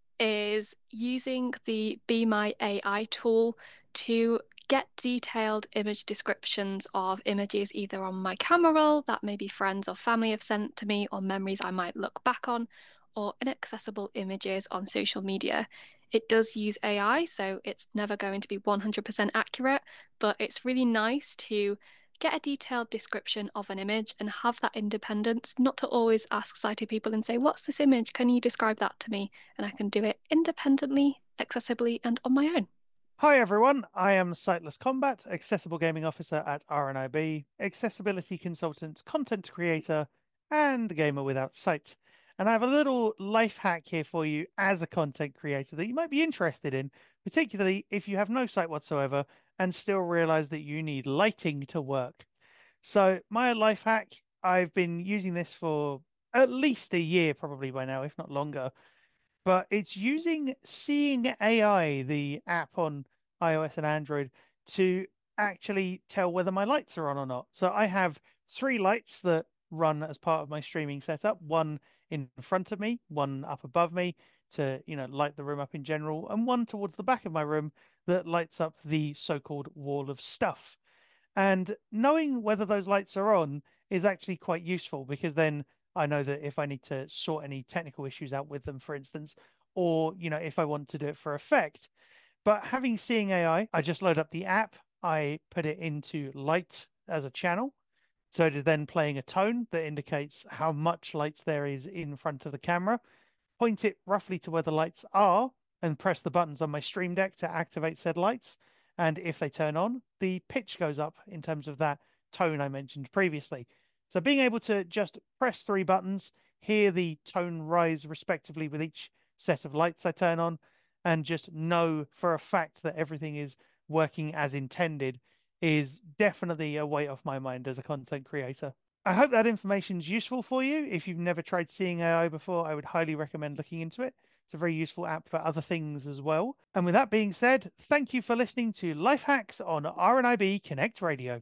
is using the Be My AI tool to get detailed image descriptions of images either on my camera roll that maybe friends or family have sent to me, or memories I might look back on, or inaccessible images on social media. It does use AI, so it's never going to be 100% accurate, but it's really nice to get a detailed description of an image and have that independence, not to always ask sighted people and say, what's this image? Can you describe that to me? And I can do it independently, accessibly, and on my own. Hi everyone, I am Sightless Combat, Accessible Gaming Officer at RNIB, Accessibility Consultant, Content Creator, and Gamer Without Sight. And I have a little life hack here for you as a content creator that you might be interested in, particularly if you have no sight whatsoever and still realize that you need lighting to work. So my life hack, I've been using this for at least a year probably by now, if not longer, but it's using Seeing AI, the app on iOS and Android, to actually tell whether my lights are on or not. So I have 3 lights that run as part of my streaming setup, one in front of me, one up above me to, light the room up in general, and one towards the back of my room that lights up the so-called wall of stuff. And knowing whether those lights are on is actually quite useful, because then I know that if I need to sort any technical issues out with them, for instance, or, if I want to do it for effect. But having Seeing AI, I just load up the app, I put it into light as a channel. So it is then playing a tone that indicates how much light there is in front of the camera. Point it roughly to where the lights are and press the buttons on my Stream Deck to activate said lights. And if they turn on, the pitch goes up in terms of that tone I mentioned previously. So being able to just press 3 buttons, hear the tone rise respectively with each set of lights I turn on, and just know for a fact that everything is working as intended is definitely a weight off my mind as a content creator. I hope that information is useful for you. If you've never tried Seeing AI before, I would highly recommend looking into it. It's a very useful app for other things as well. And with that being said, thank you for listening to Life Hacks on RNIB Connect Radio.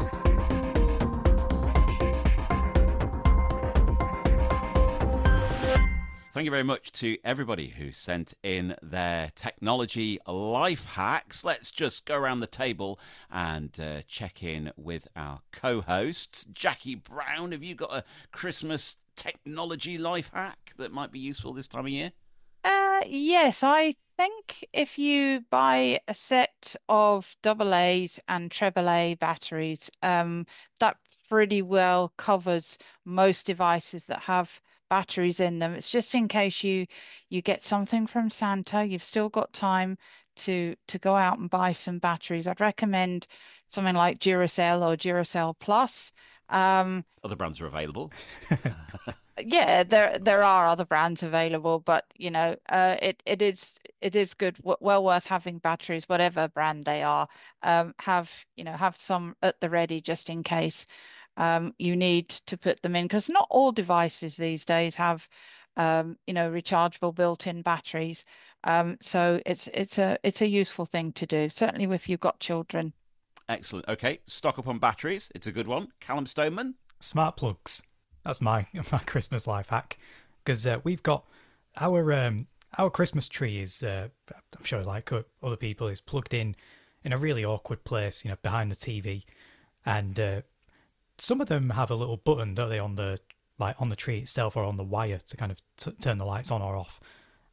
Thank you very much to everybody who sent in their technology life hacks. Let's just go around the table and check in with our co-hosts. Jackie Brown, have you got a Christmas technology life hack that might be useful this time of year? Yes, I think if you buy a set of AA's and AAA batteries, that pretty well covers most devices that have batteries in them. It's just in case you get something from Santa, you've still got time to go out and buy some batteries. I'd recommend something like Duracell or Duracell Plus. Other brands are available. Yeah, there are other brands available, but it is good, well worth having batteries, whatever brand they are. Have some at the ready just in case you need to put them in, because not all devices these days have rechargeable built-in batteries. So it's a useful thing to do, certainly if you've got children. Excellent. Okay, stock up on batteries. It's a good one. Callum Stoneman? Smart plugs. That's my Christmas life hack, because we've got our Christmas tree is I'm sure like other people is plugged in a really awkward place, behind the TV, and some of them have a little button, don't they, on the tree itself or on the wire to kind of turn the lights on or off.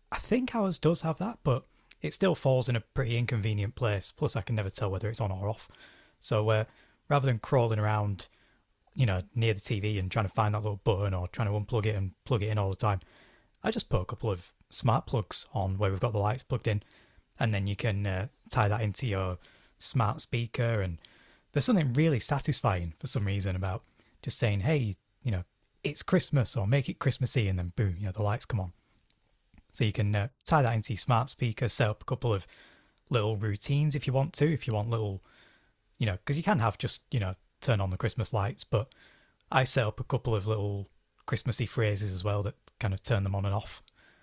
I think ours does have that, but it still falls in a pretty inconvenient place. Plus, I can never tell whether it's on or off. So rather than crawling around, near the TV and trying to find that little button or trying to unplug it and plug it in all the time, I just put a couple of smart plugs on where we've got the lights plugged in, and then you can tie that into your smart speaker. And there's something really satisfying for some reason about just saying, hey, it's Christmas, or make it Christmassy, and then boom, the lights come on. So you can tie that into your smart speaker, set up a couple of little routines if you want to, if you want little, because you can have just, turn on the Christmas lights, but I set up a couple of little Christmassy phrases as well that kind of turn them on and off.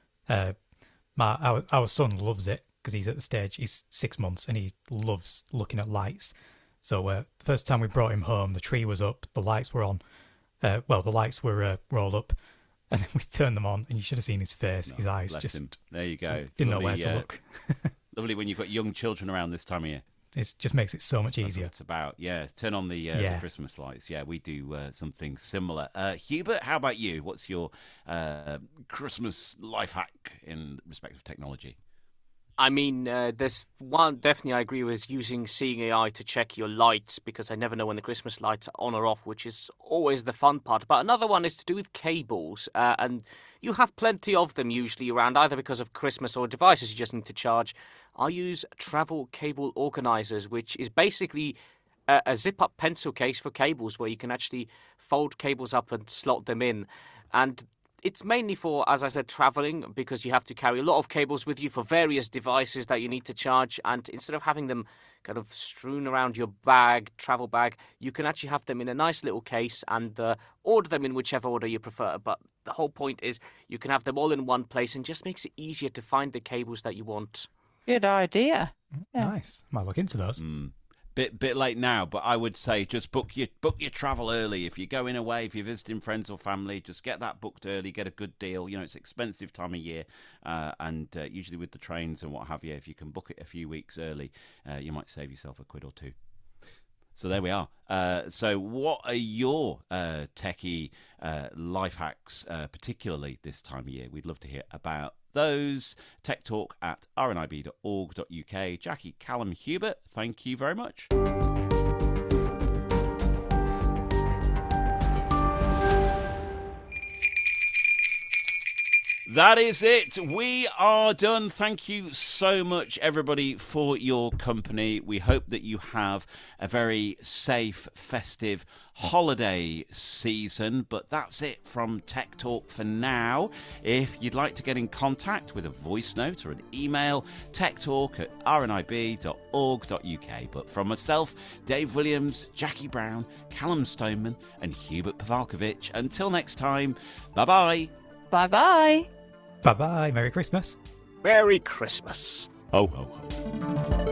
Our son loves it because he's at the stage, he's 6 months and he loves looking at lights. So the first time we brought him home, the tree was up, the lights were on. The lights were rolled up, and then we turned them on, and you should have seen his face, his eyes. Just him. There you go. Didn't know where to look. Lovely when you've got young children around this time of year. It just makes it so much easier. That's what it's about. Yeah, turn on the Christmas lights. Yeah, we do something similar. Hubert, how about you? What's your Christmas life hack in respect of technology? I mean, there's one definitely I agree with, using Seeing AI to check your lights, because I never know when the Christmas lights are on or off, which is always the fun part. But another one is to do with cables, and you have plenty of them usually around, either because of Christmas or devices you just need to charge. I use travel cable organizers, which is basically a zip-up pencil case for cables where you can actually fold cables up and slot them in. And it's mainly for, as I said, traveling, because you have to carry a lot of cables with you for various devices that you need to charge. And instead of having them kind of strewn around your travel bag, you can actually have them in a nice little case and order them in whichever order you prefer. But the whole point is you can have them all in one place, and just makes it easier to find the cables that you want. Good idea. Yeah. Nice. Might look into those. Bit late now, but I would say just book your travel early. If you're going away, if you're visiting friends or family, just get that booked early, get a good deal. It's expensive time of year, and usually with the trains and what have you, if you can book it a few weeks early, you might save yourself a quid or two. So there we are. So what are your techie life hacks, particularly this time of year? We'd love to hear about those. techtalk@rnib.org.uk. Jackie, Callum, Hubert, thank you very much. That is it. We are done. Thank you so much, everybody, for your company. We hope that you have a very safe, festive holiday season. But that's it from Tech Talk for now. If you'd like to get in contact with a voice note or an email, techtalk@rnib.org.uk. But from myself, Dave Williams, Jackie Brown, Callum Stoneman, and Hubert Pavalkovich, until next time, bye-bye. Bye-bye. Bye-bye. Merry Christmas. Merry Christmas. Ho, ho, ho.